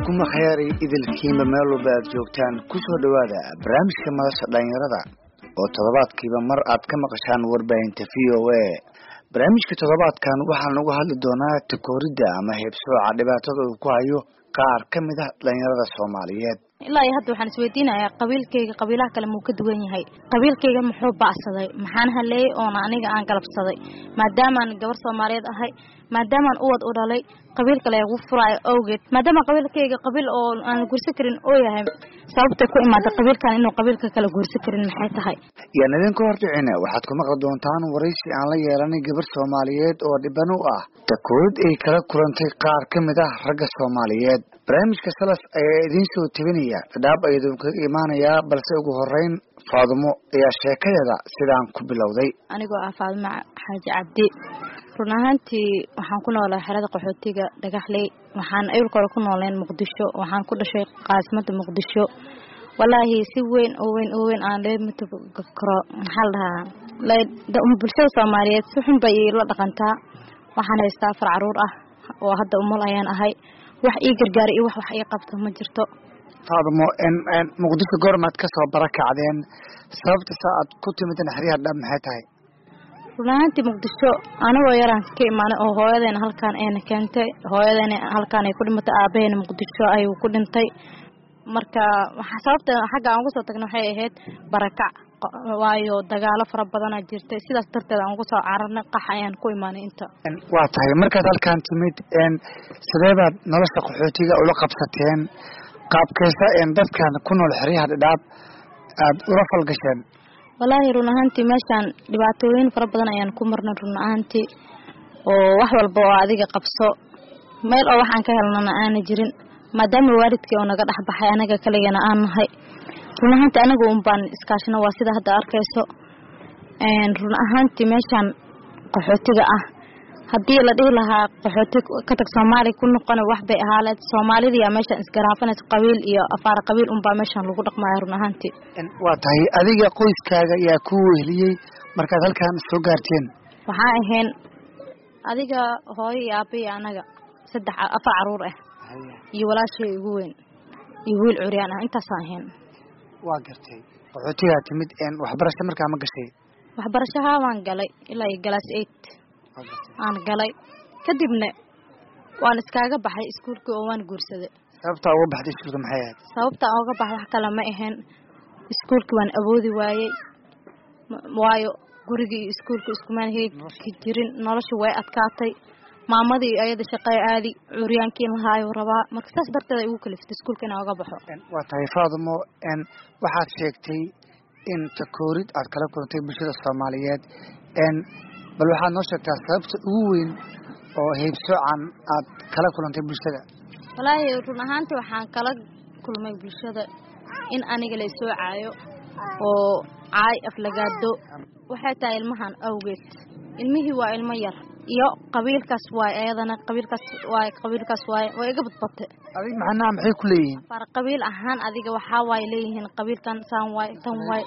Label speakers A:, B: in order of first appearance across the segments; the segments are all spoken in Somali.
A: kuma khayari idilkiima meel walba aad joogtaan ku soo dhawaada barnaamijka madasha dhalinyarada oo toddobaadkiiba mar aad ka maqashaan warbaahinta VOA. barnaamijka toddobaadkan waxaan uga hadli doonaa takooridda ama heebsooca dhibaatada uu ku hayo qaar ka mid ah dhalinyarada Soomaaliyeed.
B: ilaa hadda waxaan isweydiinayaa qabiilkayga qabiilaha kale muu ka duwan yahay, qabiilkayga muxuu baacsaday, maxaan haleeyay oo aniga aan galabsaday maadaama aan gabar Soomaaliyeed ahay, maadaama aan uwad u dhalay qabiil kale ugu furaay awgeed, maadaama qabiilkayga qabiil oo aan guursan karin oo yahay sababta ku imaada qabiilkan inuu qabiilka kale guursan karin maxay tahay.
A: yaan idin ka horjicina waxaad ku maqli doontaan waraysi aan la yeelanay gabar Soomaaliyeed oo dhiban u ah takoorid ay kala kulantay qaar ka mid ah ragga Soomaaliyeed. barnaamijka salas ayaa idin soo tabinaya dhab ayadoo ka imaanaya balse ugu horeyn Faadimo ayaa sheekada sidaan ku bilowday.
B: anigoo ah Faadimo Xaaji Cabdi, run ahaantii waxaan ku noolahay xerada qaxootiga Dhagaxley, waxaan ayulkooda ku nooleen Muqdisho, waxaan ku dhashay caasimadda Muqdisho. wallaahi si weyn aan leeyahay karo maxaa la dhahaa bulshada Soomaaliyeed si xun bay la dhaqantaa. waxaan haystaa afar caruur ah oo hadda umul ayaan ahay, wax ii gargaar iyo wax ii qabto ma jirto.
A: Faadimo Muqdisho goormaad ka soo barakacdeen, sababta aad ku timid xiriir dhab maxay tahay?
B: runaantii Muqdisho anagoo yaraan ka imaanay oo hooyadeena halkaan ay keentay, hooyadeena halkaan ay ku dhimatay, aabaheena Muqdisho ayuu ku dhintay. marka waxa sababta xagga aan ugu soo tagnay waxay ahayd barakac, waayo dagaalo fara badan ay jirtay, sidaas darteed aan ugu soo cararnay qax ayaan ku imaanay inta.
A: waa tahay markaad halkaan timid sideebaad nolosha qaxootiga ula qabsateen, qaabkeesa dadkan ku nool xiriir dhab aad ula falgasheen?
B: wallaahi run ahaantii meeshaan dhibaatooyin fara badan ayaan ku marnay run ahaantii, oo wax walba oo adiga qabso meel oo waxaan ka helnana aan jirin, maadaama waalidkii oo naga dhaxbaxay anaga kaligeena aan nahay. run ahaantii anagu baan iskaashana waa sida hadda arkayso. run ahaantii meeshaan qaxootiga ah haddii la dhihi lahaa qaxooti ka tag Soomaaliya ku noqon wax bay ahaaleed, Soomaalida yaa meeshaan isgaraafanaysa qabiil iyo afaar qabiil baa meeshaan lagu dhaqmayaa run ahaantii.
A: waa tahay adiga qoyskaaga yaa ku weheliyay markaad halkaan soo gaarteen?
B: waxaan ahayn adiga hooyo iyo aabe iyo anaga afar caruur ah iyo walaashay ugu weyn iyo wiil curyaan ah, intaasaan ahayn.
A: waa gartay qaxootiga timid waxbarasho markaa ma gashay?
B: waxbarashaha waan galay ilaa class 8 aan galay, kadibna waan iskaaga baxay iskuulka oo waan guursaday.
A: sababta uga baxday iskuulka maxay ahayd?
B: sababta uga baxay wax kale ma ahayn, iskuulka waan awoodi waayay, waayo guriga iyo iskuulka isku maanheeg jirin, nolosha way adkaatay, maamadii ayada shaqay aadi, curyaankii lahaayo rabaa, marka saas darteed ay ugu kaliftay iskuulka inaan uga baxo.
A: waa tahay Faadimo waxaad sheegtay in takoorid aad kala kulantay bulshada Soomaaliyeed, bal waxaad noo sheegtaa sababta ugu weyn oo heebsoocan aad kala kulantay bulshada?
B: wallaahi run ahaantii waxaan kala kulmay bulshada in aniga la soo caayo oo caay aflagaado. waxay tahay ilmahan awgeed, ilmihii waa ilmo yar iyo qabiilkaas waay ayadana qabiilkaas waay way iga badbatay.
A: adiga macnaha maxay ku leeyihiin?
B: far qabiil ahaan adiga waxa waay leeyihiin qabiilkan saan waay tan waay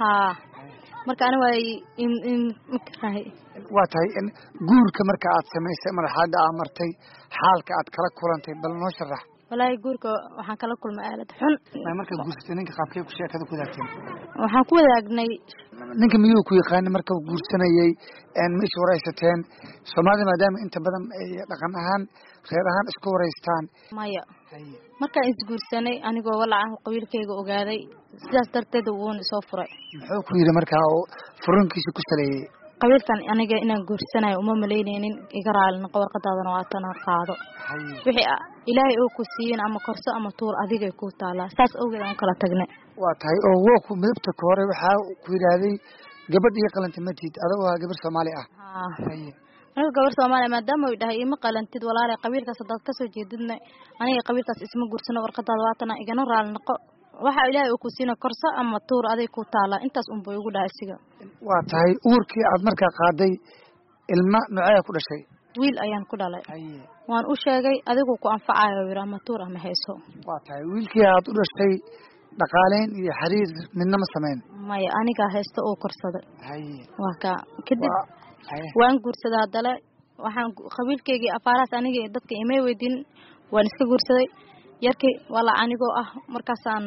B: marka ana waay makrahay.
A: waa tahay guurka marka aad samaysay marxaladda aad martay, xaalka aad kala kulantay bal noo sharax.
B: wallaahi guurka waxaan kala kulmay aalad xun.
A: marka guursatay ninka qaabkay ku sheekada ku wadaagteen?
B: waxaan ku wadaagnay
A: ninka miyuu ku yaqaan marka uu guursanayay meesha waraysateen? Soomaalida maadaama inta badan ay dhaqan ahaan reer ahaan isku waraystaan.
B: maya markaan isguursanay anigoo walaaca qabiilkayga ogaaday, sidaas darteed uu soo furay.
A: muxuu ku yiri markaa oo furankiisa ku saleeyay?
B: qabiilkan aniga inaan guursanayo uma maleynaynin, iga raalina warqadaadana waa tan qaado, wixii ilaahay uu ku siiyeen ama korso ama tuur adiga ku taala, saas awgeed aan kala tagnay.
A: waa tahay oo wuu ku midabta hore waxa ku yiraaday gabadh iyo qalantay matid adoo gabar Soomaali ah.
B: aniga gabar Soomaali maadaama uu dhahay ima qalantid walaalay qabiilkaas dad ka soo jeedidna aniga qabiilkaas isma guursano, warqadaada waa tan igana raalina waxa ilaahay uu ku siina korso ama tuur adiga ku taala, intaas buu ugu dhahay siga.
A: waa tahay uurkii aad markaa qaaday ilma nocay ku dhashay?
B: wiil ayaan ku dhalay. waan u sheegay adigu ku anfacayo wira ama tuur ama hayso.
A: waa tahay wiilkii aad u dhashay dhaqaaleen iyo xiriir midna ma sameyn?
B: maya aniga haysto oo korsaday. waa ka kadib waan guursaday hadale waxaan qabiilkeygii afaaraas aniga dadka imay weydin waan iska guursaday, yarkii wala anigoo ah markaasaan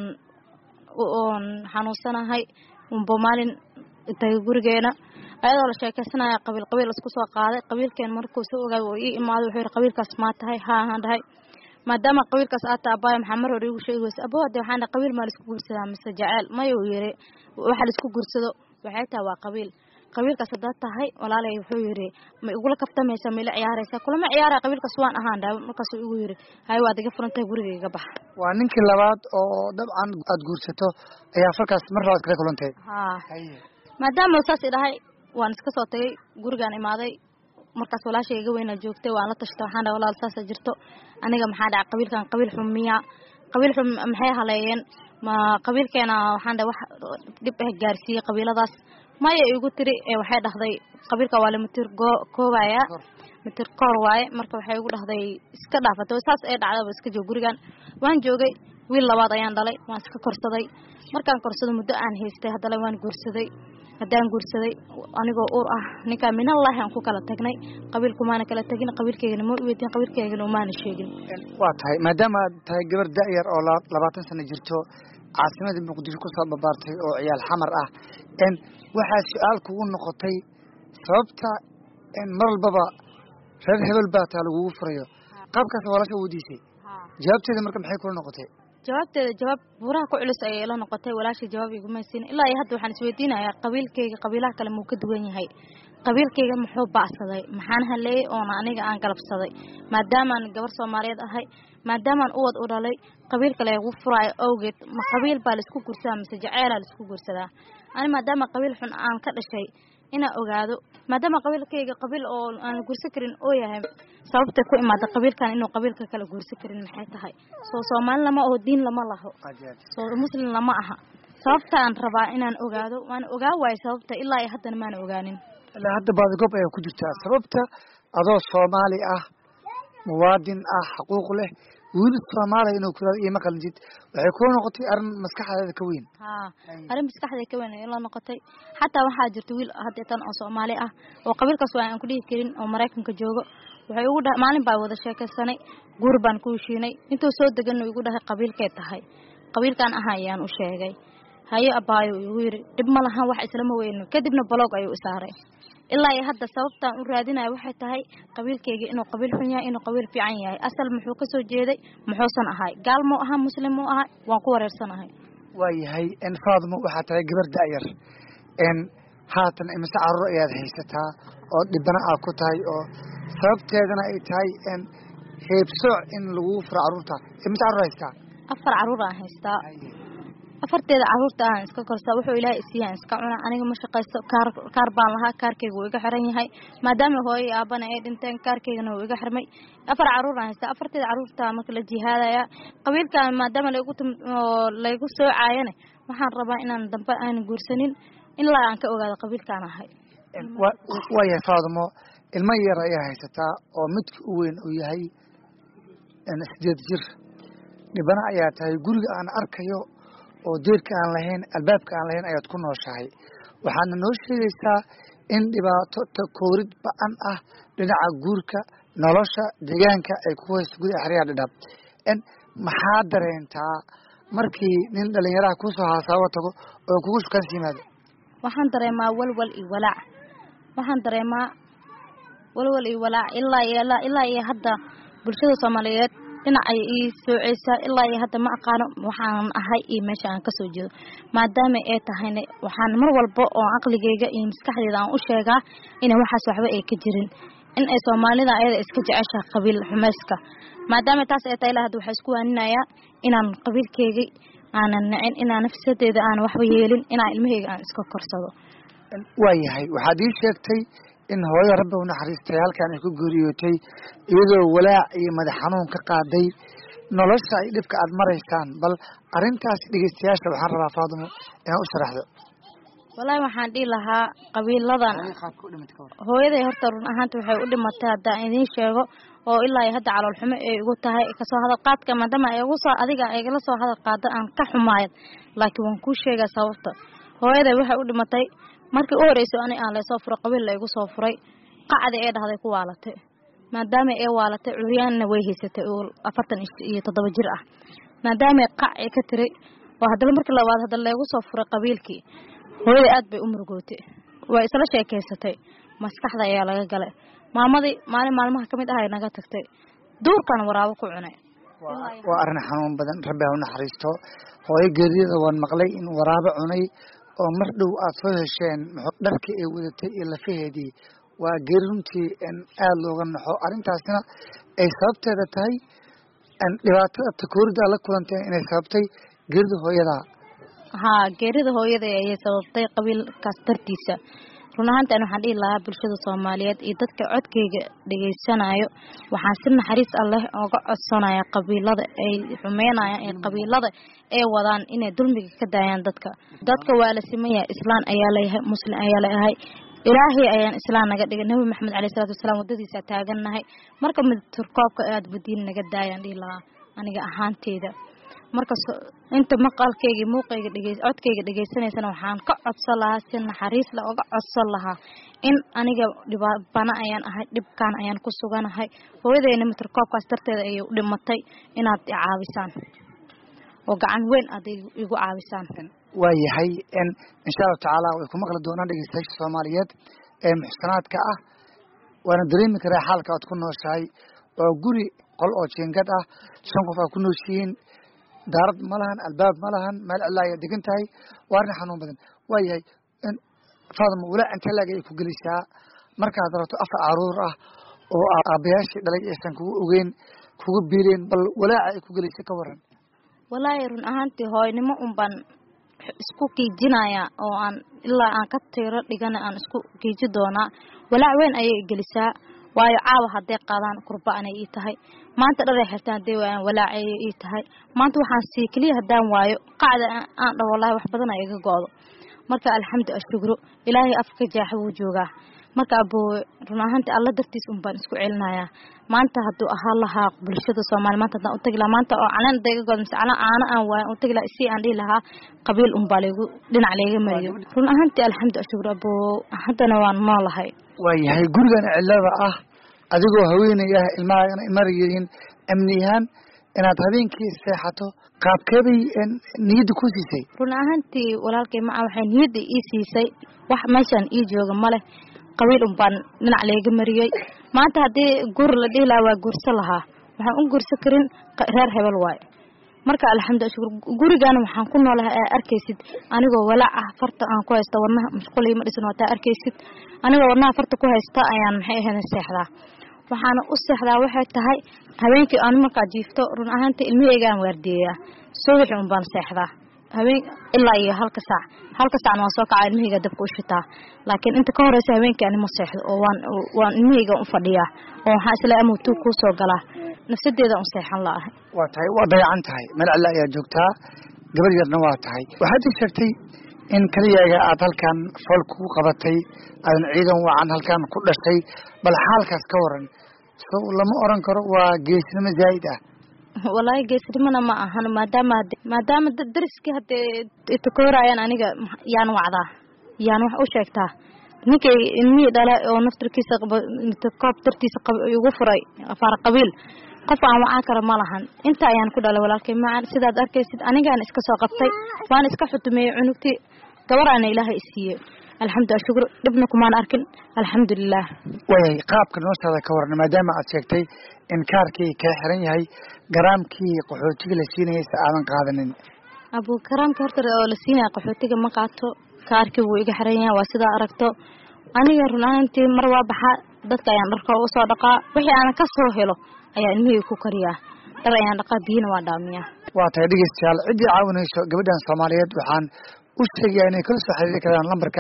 B: oon xanuunsanahay maalin intay gurigeena ayadoo la sheekaysanaya qabiil isku soo qaaday qabiilkeen markuu soo ogaay oo ii imaado wuxuu yiri qabiilkaas ma tahay haan dhahay maadaama qabiilkaas aad taabay maxaa mar hore igu sheegaysa abooda waxaan qabiil ma isku guursadaa mise jacayl ma uu yiri waxa la isku guursado waxay tahay waa qabiilkaas hada tahay walaalay wuxuu yiri ma igula kaftamaysa ma ila ciyaaraysa kulama ciyaara qabiilkaas waan ahaan dhahay markaas uu igu yiri hay waad iga furantay gurigeyga bax
A: waa ninkii labaad oo dabcan aad guursato ayaa falkaas mar labaad kala kulantay
B: maadaama saas ilahay waan iska soo tagay gurigaan imaaday markaas walaashayga weyn joogtay waan la tashtay waxaan dhahay walaal saas jirto aniga maxaa dhacay qabiilkan qabiil xumiya qabiil xum maxay halayeen ma qabiilkeena waxaan dhahay wax dib ah gaarsiiyay qabiiladaas maya igu tiri waxay dhahday qabiilka waa la mitir koobaya mitir koor waaye marka waxay igu dhahday iska dhaafato saas ay dhacday iska joog gurigaan waan joogay wiil labaad ayaan dhalay waan iska korsaday markaan korsado muddo aan haystay hadana waan guursaday hadaan guursaday anigoo uur ah ninka min Allah aan ku kala tagnay qabiilku maana kala tagin qabiilkeena ma weydin qabiilkeena oo maana sheegin
A: waa tahay maadaama tahay gabar da'yar oo 20 sano jirto caasimada Muqdisho ku soo babartay oo ciyaal xamar ah waxa su'aal kugu noqotay sababta mar walbaba reer hebel baa taa lagu furayo qaabkaas walaasha wadiisay jawaabteeda marka maxay ku noqotay
B: jawaab buraha ku culus ay ila noqotay walaashay jawaab igu maysin ilaa hadda waxaan isweydiinayaa qabiilkeyga qabiilaha kale muu ka duwan yahay qabiilkeyga muxuu baacsaday maxaan haleeyay oo aniga aan galabsaday maadaama aan gabar Soomaaliyeed ahay maadaama aan uwad u dhalay qabiil kale ugu furaay awgeed ma qabiil baa la isku guursadaa mise jacayl la isku guursadaa ani maadaama qabiil xun aan ka dhashay ina ogaado maadaama qabiilkeyga qabiil oo aan guursan karin oo yahay sababta ku imaada qabiilkan inuu qabiilka kala guursan karin maxay tahay Soomaali lama oo diin lama laho muslim lama aha sababta aan rabaa inaan ogaado waan ogaaway sababta ilaa ay hadda ma ogaanin
A: ilaa hadda baad goob ay ku jirtaa sababta adoo Soomaali ah muwaadin ah xuquuq leh wiil Soomaali inuu kula ima qalinjid waxay ku noqotay arin maskaxdeeda ka weyn arin maskaxdeeda ka weyn ila noqotay
B: hatta waxa jirta wiil hadda tan oo Soomaali ah oo qabiilkaas aan ku dhigi karin oo Mareykanka joogo waxay ugu dhahay maalin baa wada sheekaysanay guur baan ku heshiinay intuu soo degan ugu dhahay qabiilkee tahay qabiilkan ahayaan u sheegay hayo abaayo ugu yiri dib ma lahan wax islama weyn kadibna blog ayuu isaaray ilaa ay hadda sababta u raadinayo waxay tahay qabiilkeyga inuu qabiil xun yahay inuu qabiil fiican yahay asal muxuu ka soo jeeday muxuusan ahay gaal ma aha muslim ma aha waan ku wareersanahay
A: waayahay Faadimo waxa tahay gabar da'yar haatan imisa carruur ayaad haysataa oo dhibana aad ku tahay oo sababteedana ay tahay heebsooc in lagu furo carruurta imisa carruur haystaa
B: 4 carruur aan haystaa afarteeda carruurta aan iska korsaa wuxuu Ilaahay siiyay iska cuna aniga ma shaqaysto kaar baan lahaa kaarkeyga wuu iga xiran yahay maadaama hooyo aabana ay dhinteen kaarkeygana wuu iga xirmay 4 carruur aan haystaa afarteeda carruurta marka la jihaadaya qabiilka maadaama lagu soo caayane waxaan rabaa inaan dambe aan guursanin ilaa aan ka ogaado qabiilkaan ahay
A: waayahay Faadimo ilma yar ayaa haysataa oo midka u weyn uu yahay 8 jir dhibana ayaa tahay guriga aan arkayo oo deerka aan lahayn albaabka aan lahayn ayaad ku nooshahay waxaana noo sheegaysaa in dhibaato takoorid ba'an ah dhinaca guurka nolosha deegaanka ay ku haysto gudaha xariyaha dhadhab maxaa dareentaa markii nin dhalinyaraha ku soo haasaabo tago oo kugu shukaan yimaado
B: waxaan dareemaa walwal iyo walaac waxaan dareemaa walwal iyo walaac ilaa iyo hadda bulshada Soomaaliyeed dhinacay ii sooceeysa ilaa iyo hadda ma aqaano waxaan ahay iyo meesha aan ka soo jeedo maadaama ay tahayna waxaan mar walba oo aqligeyga iyo maskaxdeyda aan u sheegaa in waxaas waxba ay ka jirin in ay Soomaalida ayada iska jecesha qabiil xumayska maadaama taas ay tahay hadda waxa isku waaninayaa inaan qabiilkeyga aanan nacin inaan nafsadeeda aan waxba yeelin inaan ilmaheyga aan iska korsado
A: waayahay waxaad ii sheegtay in hooyo Rabbi u naxariistay halkaan ay ku geeriyootay iyadoo walaac iyo madax xanuun ka qaaday nolosha ay dhibka aad maraysaan bal arintaas dhigeystayaasha waxaan rabaa Faadimo inaad u sharaxdo
B: wallahi waxaan dhigi lahaa qabiiladan hooyaday horta run ahaanta waxay u dhimatay hadda idin sheego oo ilaa ay hadda calool xumo ay ugu tahay ka soo hadal qaadka maadaama ay ugu soo adiga ay la soo hadal qaado aan ka xumaayad laakiin waan ku sheegaa sababta hooyaday waxay u dhimatay markii u horeysay aan la soo furay qabiil la igu soo furay qacdi ay dhahday ku waalatay maadaama ay waalatay curyaanna way haysatay oo 47 jir ah maadaama qac ay ka tiray oo hadaba markii labaad hadda leegu soo furay qabiilkii hooyada aad bay u murugootay way isla sheekaysatay maskaxda ayaa laga galay maamadii maalmaha kamid ah ay naga tagtay duurkan waraabo ku cunay
A: waa arrin xanuun badan rabbi ha u naxariisto hooyo geeriyada waan maqlay in waraabo cunay oo mar dhow aad soo hesheen dharkii ay wadatay iyo lafaheedii waa geeri runtii aad looga naxo arrintaasna ay sababteeda tahay dhibaatada takoorida la kulantay inay sababtay geerida hooyada
B: geerida hooyada ayay sababtay qabiilkaas dartiisa run ahaantii waxaan dhihi lahaa bulshada Soomaaliyeed iyo dadka codkayga dhageysanayo waxaan si naxariis Allah uga codsanaya qabiilada ay xumeynayaan ee qabiilada ay wadaan inay dulmiga ka daayaan dadka waa la sameeyaa islaan ayaa leeyahay muslim ayaa leeyahay ilaahay ayaan islaan naga dhigay nabi maxamed cali salaatu wasalaam wadadiisa taaganahay marka mid turkoobka aad budiin naga daayaan dhihi lahaa aniga ahaanteeda marka inta maqalkayga muuqayga codkayga dhageysanaysana waxaan ka codsan lahaa si naxariis la uga codsan lahaa in aniga bana ayaan ahay dhibkaan ayaan ku suganahay hooyadeena mitrkoobkaas darteeda ay u dhimatay inaad i caabisaan oo gacan weyn aad igu caabisaan
A: waayahay insha Allah taala way ku maqli doonaan dhageystayaasha Soomaaliyeed ee muxsanaadka ah waana dareemi karaa xaalka aad ku nooshahay oo guri qol oo jeengad ah 5 qof ku nooshiin daarad malahan albaab malahan meel cilaaya degan tahay waarna xanuun badan waayahay faadmo wala inta laga ku galisaa markaad rabto afar caruur ah oo aabayaashii dhalay aysan kugu ogeyn kugu biireen bal walaaca ay ku galisay ka waran
B: walaahi run ahaantii hooynimo ban isku kiijinaya oo aan ilaa aan ka tiro dhigana aan isku kiiji doonaa walaac weyn ayay galisaa waayo caawa haday qaadaan qurba anay ii tahay maanta dhar ay xirtaan day waan walaacay ii tahay maanta waxaan sii kaliya hadaan waayo qaacda aan dhaw wallahi wax badan ay iga goodo marka alxamdu ashkuru ilaahay afka jaaxo uu joogaa marka abo run ahaantii alla dartiis baan isku celinayaa maanta haduu ahaa lahaa bulshada Soomaaliyeed maanta hadaan u tagi lahaa maanta oo calan dayga god miscala aan waan u tagi lahaa si aan dhihi lahaa qabiil baa leegu dhinac leega mariyo run ahaantii alxamdu ashkuru abo hadana waan noolahay
A: waayahay gurigan cilada ah adigoo haweenaya ilmaha marayeen amniyan inaad habeenkii seexato qaabkeeday niyada ku siisay
B: run ahaantii walaalkay ma waxay niyada ii siisay wax meeshan ii jooga male qabiil baan dhinac leega mariyay maanta hadii guur la dhila waa guursa lahaa waxaan u guursa karin reer hebel waay marka alxamdulillah gurigan waxaan ku noolahay arkaysid anigoo walaac ah farta aan ku haysto wadnaha mashquulay ma dhisan wata arkaysid anigoo wadnaha farta ku haysta ayaan maxay ahayn seexdaa waxaan u seexdaa waxay tahay habeenkii aan marka jiifto run ahaantii ilmahayga aan waardiyaa subaxii baan seexdaa habeen ilaa iyo halka saac waan soo kacay ilmahayga dabka u shitaa laakiin inta ka horeysa habeenkii aan ma seexdo oo waan ilmahayga u fadhiyaa oo waxa isla amutu ku soo galaa nafsadeeda u seexan laahay
A: waa tahay waa dayacan tahay meel alla ayaa joogtaa gabar yarna waa tahay waxaad sheegtay in kaliyaga aad halkan fool ku qabatay aan ciidan wacan halkan ku dhashay bal xaalkaas ka waran soo lama oran karo waa geesnimo zaid ah
B: wallahi geesnimana ma ahan maadaama dariski hadee takoorayaan aniga yaan wacdaa yaan wax u sheegtaa ninkay ilmii dhala oo naftirkiisa koob dartiisa ugu furay afar qabiil qof aan waxa kara ma lahan inta ayaan ku dhalay walaalkay ma sidaad arkaysid anigaan iska soo qabtay waan iska xutumay cunugti gabarana ilaahay isiiyay alxamdulillah shukr dibna kuma arkin alxamdulillah
A: way qaabka noloshaada ka waran maadaama aad sheegtay in kaarkii ka xiran yahay garaamkii qaxootiga la siinayay saadan qaadanin
B: abu garaamka horta oo la siinay qaxootiga ma qaato kaarkii wuu iga xiran yahay waa sida aragto aniga runaantii mar waa baxa dadka ayaan dharka u soo dhaqaa wixii aan ka soo helo ayaa ilmihii ku kariyaa dhar ayaan dhaqaa biyana waa dhaamiyaa
A: waa tahay dhageystayaal cidii caawinayso gabadhan Soomaaliyeed waxaan u sheegay inay kala soo xiriiri karaan lambarka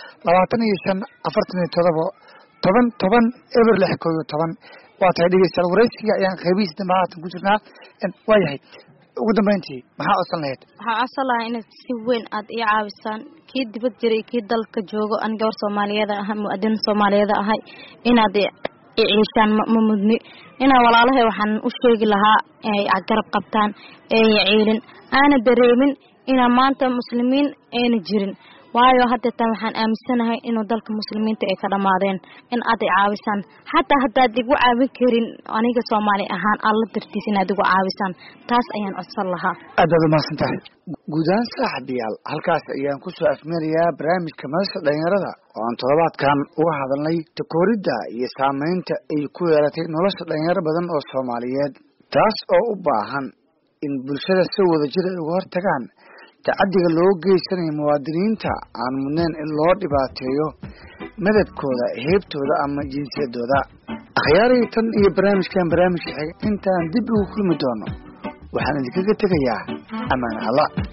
A: 25 47 10 eber 6 waa tahay dhageystayaal wareysiga ayaan qaybihiisa dambaatan ku jirnaa waa yahay ugu dambeyntii maxaa codsan lahayd
B: waxaan codsan lahaa inaad si weyn aad ii caawisaan kii dibad jiray kii dalka joogo an gabar Soomaaliyeed ah muadin Soomaaliyeed ahay inaad ciishaan ma mudni ina walaalahay waxaan u sheegi lahaa ay garab qabtaan ay ciilin aana dareemin ina maanta muslimiin ayna jirin waayo hadda tan waxaan aaminsanahay inuu dalka muslimiinta ay ka dhamaadeen in aad caawisan hatta haddaad igu caawin karin aniga Soomaali ahaan alla dartiis inaad igu caawisan taas ayaan codsan lahaa
A: aad ma santahay guudaan saaxiibayaal halkaas ayaan ku soo afmeerayaa barnaamijka madasha dhalinyarada oo aan toddobaadkan uga hadalnay takooridda iyo saameynta ay ku yeelatay nolosha dhalinyaro badan oo Soomaaliyeed taas oo u baahan in bulshada si wadajir ah uga hortagaan tacaddiga loo geysanayo muwaadiniinta aan mudnayn in loo dhibaateeyo madadkooda heebtooda ama jinsiyadooda akhyaarey tan iyo barnaamijkan barnaamijka xiga intaan dib ugu kulmi doono waxaan idinkaga tegayaa amaan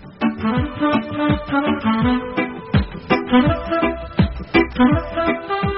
A: Allah